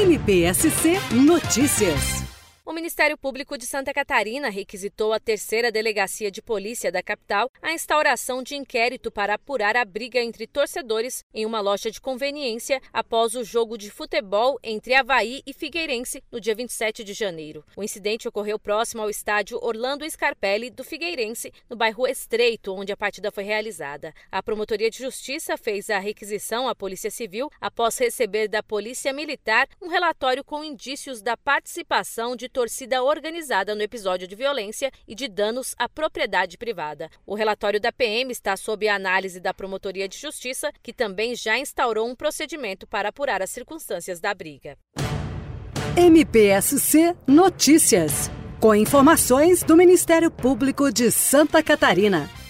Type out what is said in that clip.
MPSC Notícias. O Ministério Público de Santa Catarina requisitou à 3ª Delegacia de Polícia da capital a instauração de inquérito para apurar a briga entre torcedores em uma loja de conveniência após o jogo de futebol entre Avaí e Figueirense no dia 27 de janeiro. O incidente ocorreu próximo ao estádio Orlando Scarpelli do Figueirense, no bairro Estreito, onde a partida foi realizada. A Promotoria de Justiça fez a requisição à Polícia Civil após receber da Polícia Militar um relatório com indícios da participação de torcida organizada no episódio de violência e de danos à propriedade privada. O relatório da PM está sob a análise da Promotoria de Justiça, que também já instaurou um procedimento para apurar as circunstâncias da briga. MPSC Notícias, com informações do Ministério Público de Santa Catarina.